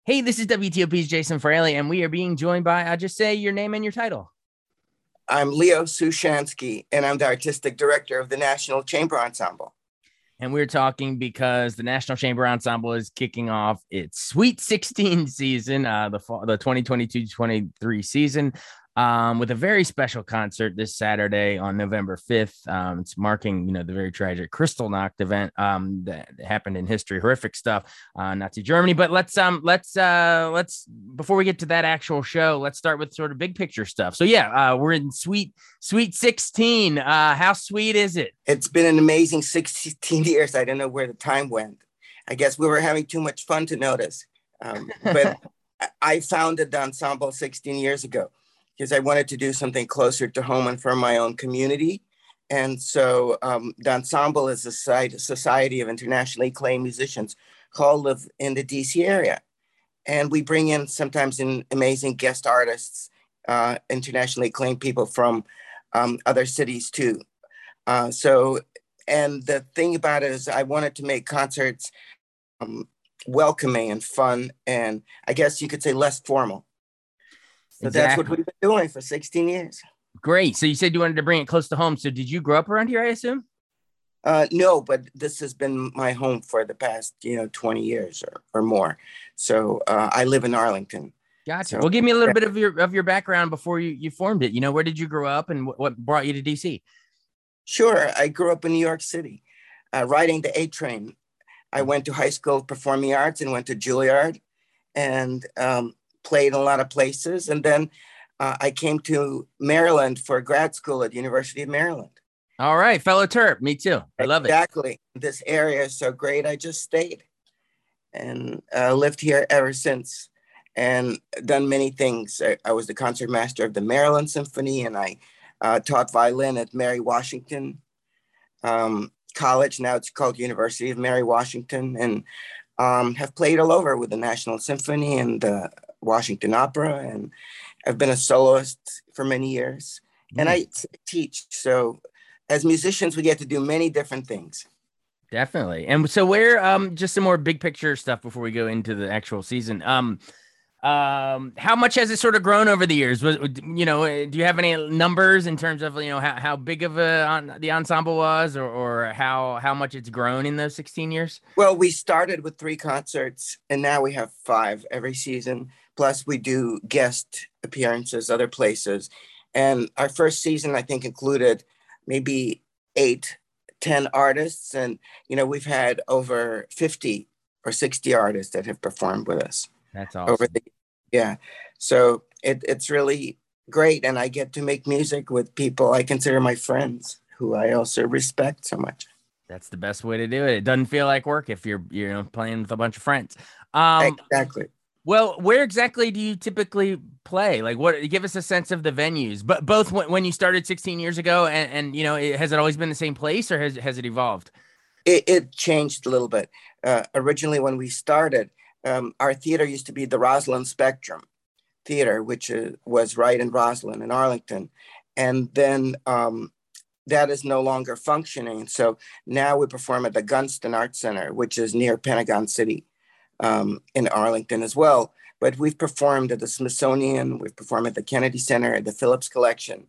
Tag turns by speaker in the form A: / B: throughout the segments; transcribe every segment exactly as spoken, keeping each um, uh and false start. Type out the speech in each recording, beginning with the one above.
A: Hey, this is W T O P's Jason Fraley, and we are being joined by, I'll just say your name and your title.
B: I'm Leo Sushansky, and I'm the artistic director of the National Chamber Ensemble.
A: And we're talking because the National Chamber Ensemble is kicking off its Sweet sixteen season, uh, the fall, the twenty twenty-two twenty-three season, um, with a very special concert this Saturday on November fifth. Um, it's marking, you know, the very tragic Kristallnacht event um, that happened in history, horrific stuff, uh, Nazi Germany. But let's um let's uh let's before we get to that actual show, let's start with sort of big picture stuff. So yeah, uh, we're in Sweet Sweet sixteen. Uh, how sweet is it?
B: It's been an amazing sixteen years. I don't know where the time went. I guess we were having too much fun to notice. Um, but I founded the ensemble sixteen years ago because I wanted to do something closer to home and for my own community. And so um, the ensemble is a society of internationally acclaimed musicians who all live in the D C area. And we bring in sometimes in amazing guest artists, uh, internationally acclaimed people from um, other cities too. Uh, so, and the thing about it is I wanted to make concerts um, welcoming and fun, and I guess you could say less formal. So exactly. That's what we've been doing for sixteen years.
A: Great. So you said you wanted to bring it close to home. So did you grow up around here, I assume?
B: Uh, no, but this has been my home for the past, you know, twenty years or, or more. So uh, I live in Arlington.
A: Gotcha.
B: So,
A: well, give me a little yeah. bit of your of your background before you, you formed it. You know, where did you grow up and what, what brought you to D C?
B: Sure. I grew up in New York City, uh, riding the A train. I went to high school of performing arts and went to Juilliard and um, played in a lot of places. And then uh, I came to Maryland for grad school at the University of Maryland.
A: All right. Fellow Terp. Me too. I love
B: exactly.
A: it.
B: Exactly. This area is so great. I just stayed and uh, lived here ever since and done many things. I, I was the concertmaster of the Maryland Symphony, and I uh, taught violin at Mary Washington um, College. Now it's called University of Mary Washington, and um, have played all over with the National Symphony and the Washington Opera, and I've been a soloist for many years. Mm. And I t- teach. So as musicians, we get to do many different things.
A: Definitely. And so where, um, just some more big picture stuff before we go into the actual season. Um, um, how much has it sort of grown over the years? Was, you know, do you have any numbers in terms of, you know, how, how big of a on, the ensemble was, or, or how, how much it's grown in those sixteen years?
B: Well, we started with three concerts and now we have five every season. Plus we do guest appearances other places. And our first season, I think, included maybe eight ten artists, and you know we've had over fifty or sixty artists that have performed with us.
A: That's awesome.
B: Over the, yeah, so it, it's really great, and I get to make music with people I consider my friends, who I also respect so much.
A: That's the best way to do it. It doesn't feel like work if you're you know playing with a bunch of friends. Um,
B: exactly.
A: Well, where exactly do you typically play? Like, what? Give us a sense of the venues. But both when, when you started sixteen years ago, and, and you know, it, has it always been the same place, or has has it evolved?
B: It, it changed a little bit. Uh, originally, when we started, um, our theater used to be the Roslyn Spectrum Theater, which uh, was right in Roslyn in Arlington, and then um, that is no longer functioning. So now we perform at the Gunston Arts Center, which is near Pentagon City. Um, in Arlington as well, but we've performed at the Smithsonian, we've performed at the Kennedy Center, at the Phillips Collection,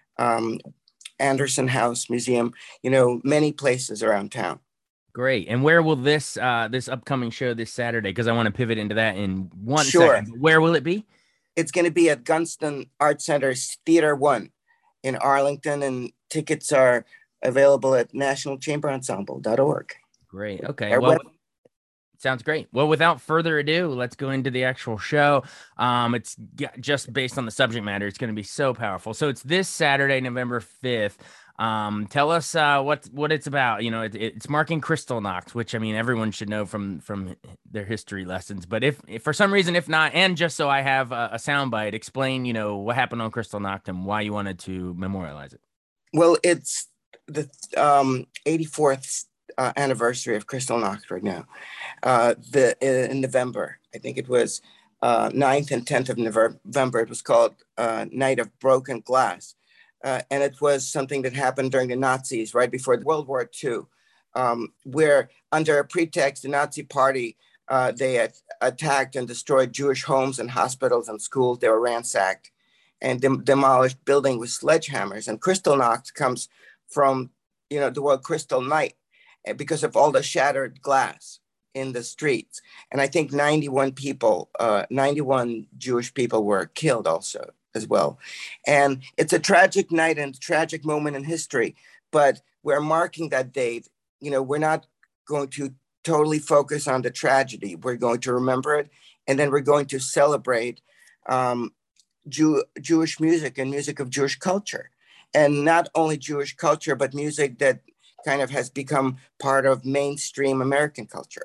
B: um, Anderson House Museum, you know, many places around town.
A: Great. And where will this uh, this upcoming show this Saturday, because I want to pivot into that in one
B: sure.
A: second. Where will it be?
B: It's going to be at Gunston Arts Center's Theater One in Arlington, and tickets are available at national chamber ensemble dot org.
A: Great. Okay. Our well. Web- Sounds great. Well, without further ado, let's go into the actual show. Um, it's just based on the subject matter. It's going to be so powerful. So it's this Saturday, November fifth. Um, tell us uh, what what it's about. You know, it, it's marking Kristallnacht, which I mean everyone should know from from their history lessons. But if, if for some reason, if not, and just so I have a, a soundbite, explain you know what happened on Kristallnacht and why you wanted to memorialize it.
B: Well, it's the um, eighty-fourth uh, anniversary of Kristallnacht right now. Uh, the in November, I think it was uh, ninth and tenth of November. It was called uh, Night of Broken Glass. Uh, and it was something that happened during the Nazis, right before World War Two, um, where under a pretext, the Nazi party Uh, they had attacked and destroyed Jewish homes and hospitals and schools. They were ransacked and dem- demolished buildings with sledgehammers. And Kristallnacht comes from, you know, the word crystal night, because of all the shattered glass in the streets. And I think ninety-one people, uh, ninety-one Jewish people were killed also as well. And it's a tragic night and a tragic moment in history, but we're marking that date. You know, we're not going to totally focus on the tragedy. We're going to remember it, and then we're going to celebrate um, Jew- Jewish music and music of Jewish culture. And not only Jewish culture, but music that kind of has become part of mainstream American culture.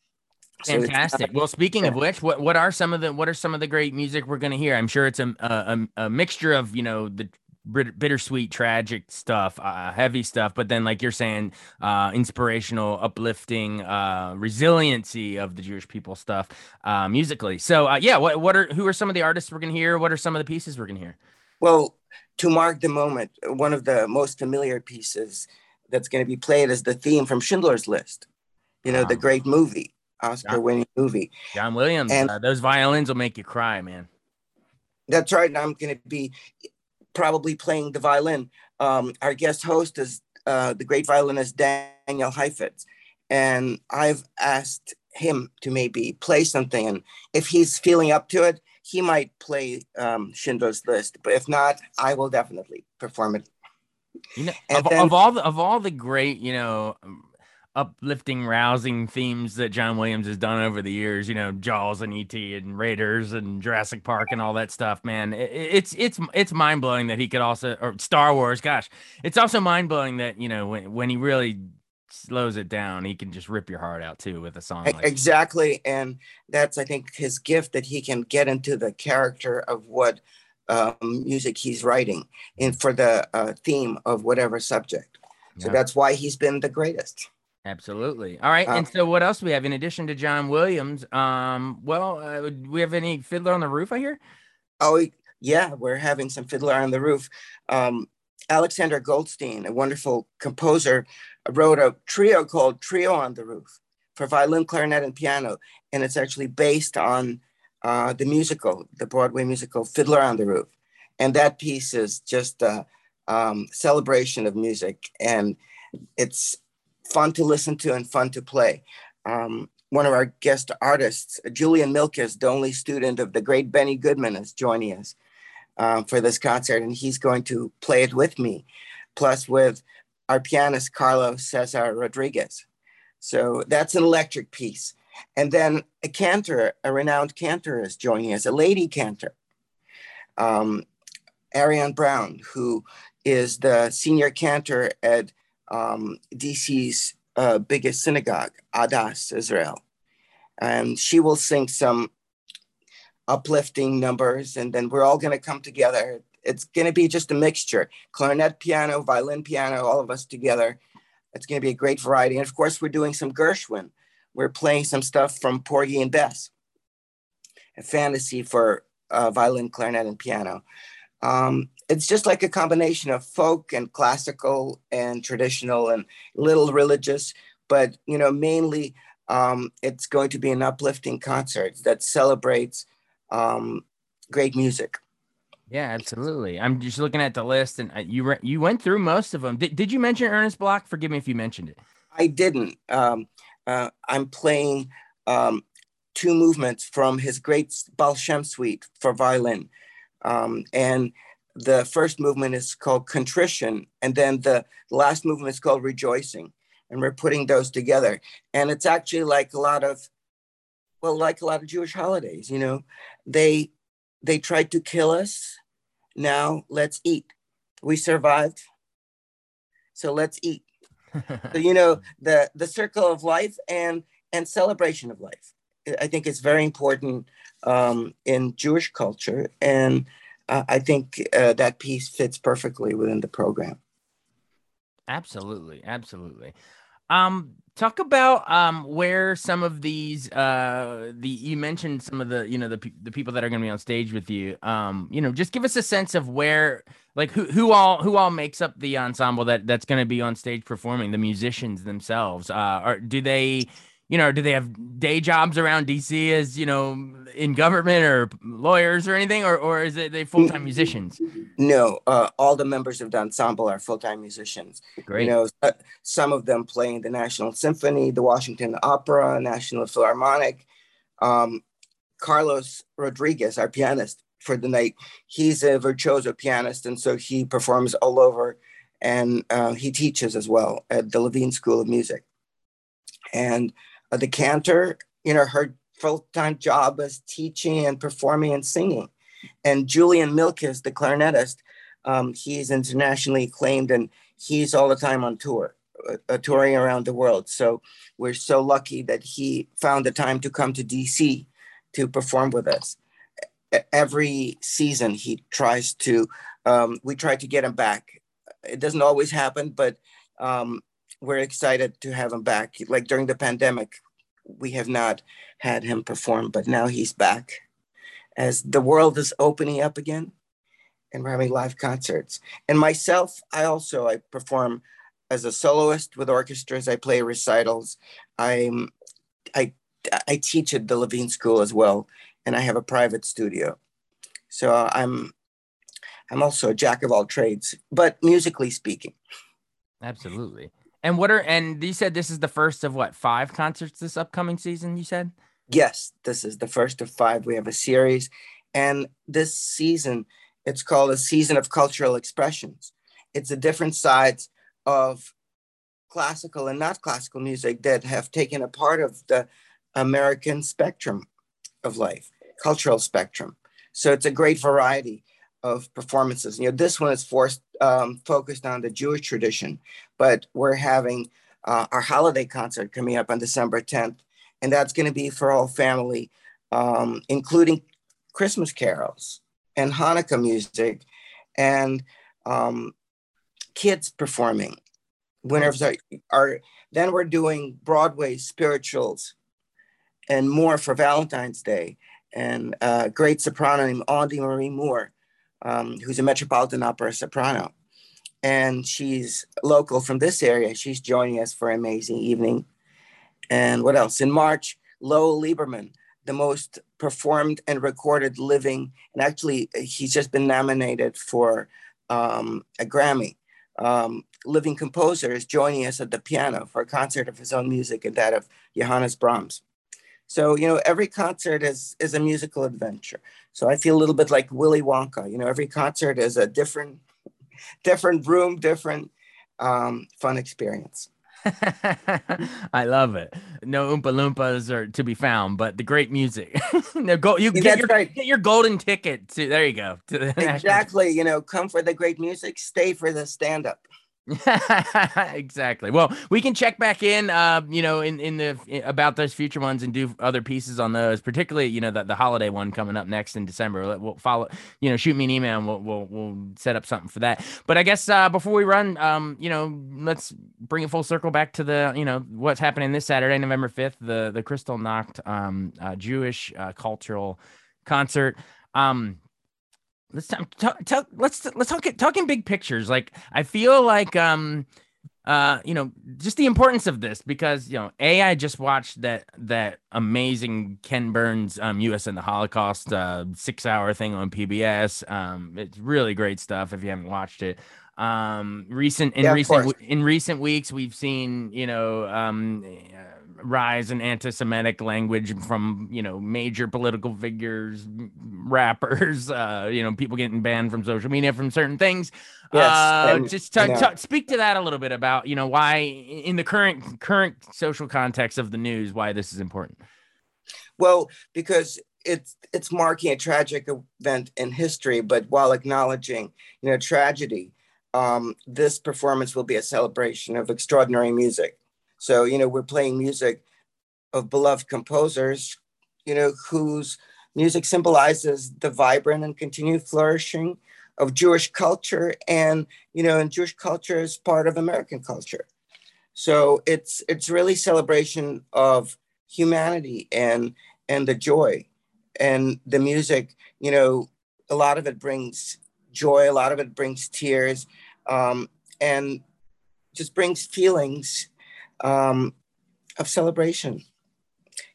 A: Fantastic. So well, speaking of which, what what are some of the what are some of the great music we're going to hear? I'm sure it's a, a a mixture of, you know, the bittersweet, tragic stuff, uh, heavy stuff, but then, like you're saying, uh, inspirational, uplifting, uh, resiliency of the Jewish people stuff, uh, musically. So, uh, yeah, what what are who are some of the artists we're going to hear? What are some of the pieces we're going to hear?
B: Well, to mark the moment, one of the most familiar pieces that's going to be played is the theme from Schindler's List. You know, wow. The great movie. Oscar-winning movie.
A: John Williams, and uh, those violins will make you cry, man.
B: That's right. I'm going to be probably playing the violin. Um, our guest host is uh, the great violinist Daniel Heifetz, and I've asked him to maybe play something. And if he's feeling up to it, he might play um, Schindler's List. But if not, I will definitely perform it.
A: You know, of, then, of all the, of all the great, you know, uplifting, rousing themes that John Williams has done over the years, you know, Jaws and E T and Raiders and Jurassic Park and all that stuff, man. It, it's it's it's mind blowing that he could also, or Star Wars. Gosh, it's also mind blowing that, you know, when when he really slows it down, he can just rip your heart out too with a song like
B: exactly. That. And that's, I think, his gift, that he can get into the character of what um, music he's writing and for the uh, theme of whatever subject. So yeah. That's why he's been the greatest.
A: Absolutely. All right. Um, and so what else do we have in addition to John Williams? Um, well, uh, do we have any Fiddler on the Roof, I hear?
B: Oh, yeah. We're having some Fiddler on the Roof. Um, Alexander Goldstein, a wonderful composer, wrote a trio called Trio on the Roof for violin, clarinet, and piano. And it's actually based on uh, the musical, the Broadway musical Fiddler on the Roof. And that piece is just a um, celebration of music. And it's fun to listen to and fun to play. Um, one of our guest artists, Julian Milkes, the only student of the great Benny Goodman, is joining us um, for this concert, and he's going to play it with me, plus with our pianist, Carlos Cesar Rodriguez. So that's an electric piece. And then a cantor, a renowned cantor is joining us, a lady cantor, um, Ariane Brown, who is the senior cantor at Um, D C's uh, biggest synagogue, Adas Israel. And she will sing some uplifting numbers, and then we're all going to come together. It's going to be just a mixture, clarinet, piano, violin, piano, all of us together. It's going to be a great variety. And of course, we're doing some Gershwin. We're playing some stuff from Porgy and Bess, a fantasy for uh, violin, clarinet, and piano. Um, it's just like a combination of folk and classical and traditional and little religious, but, you know, mainly um, it's going to be an uplifting concert that celebrates um, great music.
A: Yeah, absolutely. I'm just looking at the list, and you re- you went through most of them. Did, did you mention Ernest Bloch? Forgive me if you mentioned it.
B: I didn't. Um, uh, I'm playing um, two movements from his great Baal Shem Suite for violin. Um, and the first movement is called Contrition, and then the last movement is called Rejoicing. And we're putting those together. And it's actually like a lot of, well, like a lot of Jewish holidays, you know, they they tried to kill us. Now let's eat. We survived, so let's eat. So, you know, the the circle of life and and celebration of life, I think it's very important um, in Jewish culture, and uh, I think uh, that piece fits perfectly within the program.
A: Absolutely, absolutely. Um, talk about um where some of these uh the you mentioned some of the you know the the people that are going to be on stage with you. Um, you know, just give us a sense of where, like, who who all who all makes up the ensemble that that's going to be on stage performing, the musicians themselves. Uh, or do they you know, do they have day jobs around D C as, you know, in government or lawyers or anything, or or is it they full-time musicians?
B: No, uh, all the members of the ensemble are full-time musicians. You
A: Great.
B: know, uh, some of them play in the National Symphony, the Washington Opera, National Philharmonic. Um, Carlos Rodriguez, our pianist for the night, he's a virtuoso pianist, and so he performs all over, and uh, he teaches as well at the Levine School of Music. And uh, the cantor, you know, her full-time job is teaching and performing and singing. And Julian Milkis, the clarinetist, um, he's internationally acclaimed, and he's all the time on tour, uh, touring around the world. So we're so lucky that he found the time to come to D C to perform with us. Every season he tries to, um, we try to get him back. It doesn't always happen, but um, we're excited to have him back. Like during the pandemic, we have not had him perform, but now he's back as the world is opening up again and we're having live concerts. And myself, I also, I perform as a soloist with orchestras. I play recitals. I'm, I, I teach at the Levine School as well, and I have a private studio. So I'm, I'm also a jack of all trades, but musically speaking.
A: Absolutely. And what are, and you said this is the first of what, five concerts this upcoming season, you said?
B: Yes, this is the first of five. We have a series. And this season, it's called a season of cultural expressions. It's the different sides of classical and not classical music that have taken a part of the American spectrum of life, cultural spectrum. So it's a great variety of performances. You know, this one is forced, um, focused on the Jewish tradition, but we're having uh, our holiday concert coming up on December tenth. And that's going to be for all family, um, including Christmas carols and Hanukkah music and um, kids performing. Winners are, are, then we're doing Broadway spirituals and more for Valentine's Day. And a great soprano named Audie Marie Moore, um, who's a Metropolitan Opera soprano. And she's local from this area. She's joining us for an amazing evening. And what else? In March, Lowell Lieberman, the most performed and recorded living, and actually he's just been nominated for um, a Grammy. Um, living composer is joining us at the piano for a concert of his own music and that of Johannes Brahms. So, you know, every concert is, is a musical adventure. So I feel a little bit like Willy Wonka. You know, every concert is a different, different room, different um, fun experience.
A: I love it. No Oompa Loompas are to be found, but the great music. No, go, you
B: Yeah,
A: get
B: that's
A: your
B: right.
A: get your golden ticket to there you go. To the
B: Exactly. You know, come for the great music, stay for the stand-up.
A: Exactly. Well, we can check back in, uh, you know, in in the in, about those future ones and do other pieces on those, particularly, you know, the, the holiday one coming up next in December. We'll, we'll follow, you know, shoot me an email and we'll we'll we'll set up something for that. But I guess uh, before we run, um, you know, let's bring it full circle back to the, you know, what's happening this Saturday, November fifth, the the Kristallnacht, um, uh, Jewish uh, cultural concert. Um, Let's talk, talk, talk, let's let's talk talking big pictures. Like I feel like um uh you know just the importance of this because you know a I just watched that that amazing Ken Burns um U S and the Holocaust uh six hour thing on P B S. Um it's really great stuff if you haven't watched it. Um recent in
B: Yeah, of
A: recent
B: course.
A: in recent weeks we've seen you know um uh, rise in anti-Semitic language from you know major political figures, rappers, uh, you know people getting banned from social media from certain things.
B: Yes.
A: Uh,
B: And,
A: just
B: you
A: t-
B: know,
A: t- speak to that a little bit about you know why in the current current social context of the news why this is important.
B: well, because it's it's marking a tragic event in history, but while acknowledging, you know, tragedy, um, this performance will be a celebration of extraordinary music. So, you know, we're playing music of beloved composers, you know, whose music symbolizes the vibrant and continued flourishing of Jewish culture, and you know, and Jewish culture is part of American culture. So it's it's really celebration of humanity and and the joy and the music. You know, a lot of it brings joy, a lot of it brings tears, um, and just brings feelings um, of celebration.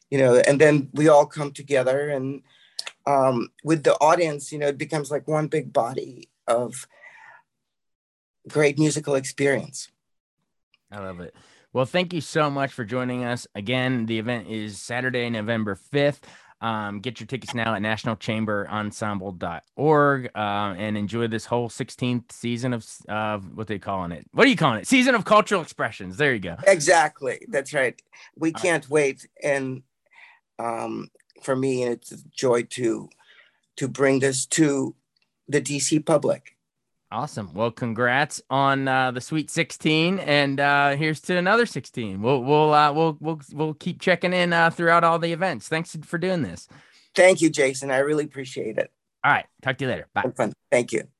B: you know, and then we all come together, and um, with the audience, you know, it becomes like one big body of great musical experience.
A: I love it. Well, thank you so much for joining us. Again, the event is Saturday, November fifth. Um, get your tickets now at national chamber ensemble dot org, uh, and enjoy this whole sixteenth season of uh, what they calling it? What are you calling it? Season of cultural expressions. There you go.
B: Exactly. That's right. We
A: All
B: can't
A: right.
B: wait. And um, for me, it's a joy to to bring this to the D C public.
A: Awesome. Well, congrats on uh, the Sweet sixteen, and uh, here's to another sixteen. We'll we'll uh, we'll we'll we'll keep checking in uh, throughout all the events. Thanks for doing this.
B: Thank you, Jason. I really appreciate it.
A: All right. Talk to you later. Bye.
B: Fun. Thank you.